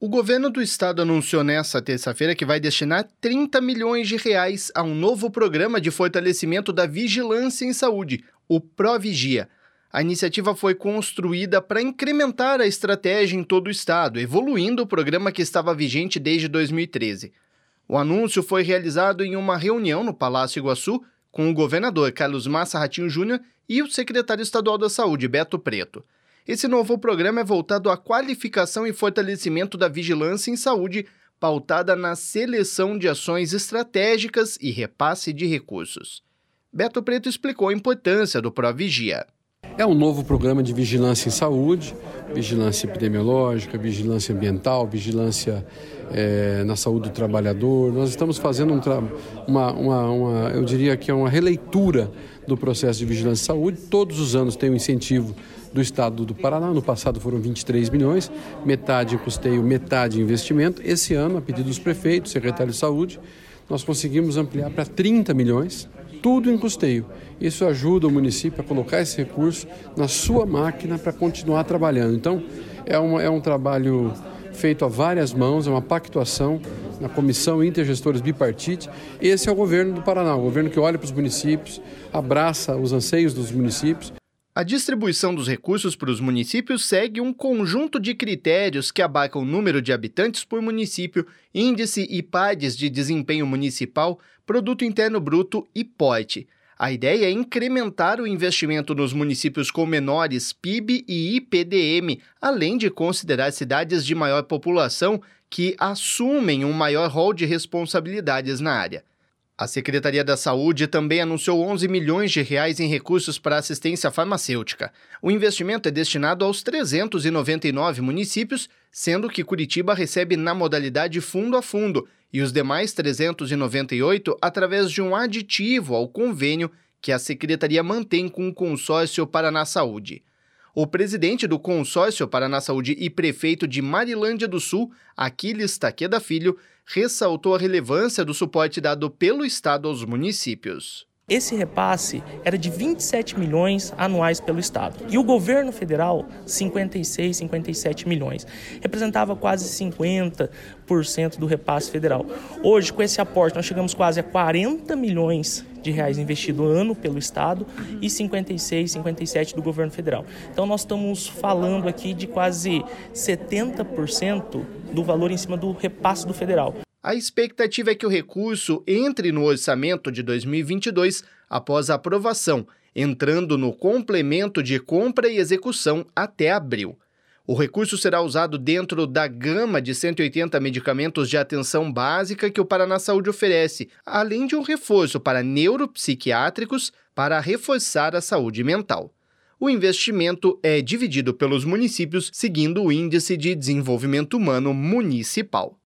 O governo do estado anunciou nesta terça-feira que vai destinar 30 milhões de reais a um novo programa de fortalecimento da vigilância em saúde, o Provigia. A iniciativa foi construída para incrementar a estratégia em todo o estado, evoluindo o programa que estava vigente desde 2013. O anúncio foi realizado em uma reunião no Palácio Iguaçu com o governador Carlos Massa Ratinho Júnior e o secretário estadual da Saúde, Beto Preto. Esse novo programa é voltado à qualificação e fortalecimento da vigilância em saúde, pautada na seleção de ações estratégicas e repasse de recursos. Beto Preto explicou a importância do Provigia. É um novo programa de vigilância em saúde, vigilância epidemiológica, vigilância ambiental, vigilância na saúde do trabalhador. Nós estamos fazendo eu diria que é uma releitura do processo de vigilância em saúde. Todos os anos tem um incentivo do estado do Paraná. No passado foram 23 milhões, metade em custeio, metade em investimento. Esse ano, a pedido dos prefeitos, secretário de saúde, nós conseguimos ampliar para 30 milhões, tudo em custeio. Isso ajuda o município a colocar esse recurso na sua máquina para continuar trabalhando. Então, é um trabalho feito a várias mãos, é uma pactuação na Comissão Intergestores Bipartite. Esse é o governo do Paraná, o governo que olha para os municípios, abraça os anseios dos municípios. A distribuição dos recursos para os municípios segue um conjunto de critérios que abarcam o número de habitantes por município, índice e PADs de desempenho municipal, Produto Interno Bruto e porte. A ideia é incrementar o investimento nos municípios com menores PIB e IPDM, além de considerar cidades de maior população que assumem um maior rol de responsabilidades na área. A Secretaria da Saúde também anunciou 11 milhões de reais em recursos para assistência farmacêutica. O investimento é destinado aos 399 municípios, sendo que Curitiba recebe na modalidade fundo a fundo e os demais 398 através de um aditivo ao convênio que a Secretaria mantém com o Consórcio Paraná Saúde. O presidente do Consórcio Paraná Saúde e prefeito de Marilândia do Sul, Aquiles Taqueda Filho, ressaltou a relevância do suporte dado pelo Estado aos municípios. Esse repasse era de 27 milhões anuais pelo Estado. E o governo federal, 56, 57 milhões. Representava quase 50% do repasse federal. Hoje, com esse aporte, nós chegamos quase a 40 milhões de reais investido ano pelo Estado e 56, 57 do governo federal. Então, nós estamos falando aqui de quase 70% do valor em cima do repasse do federal. A expectativa é que o recurso entre no orçamento de 2022 após a aprovação, entrando no complemento de compra e execução até abril. O recurso será usado dentro da gama de 180 medicamentos de atenção básica que o Paraná Saúde oferece, além de um reforço para neuropsiquiátricos para reforçar a saúde mental. O investimento é dividido pelos municípios seguindo o Índice de Desenvolvimento Humano Municipal.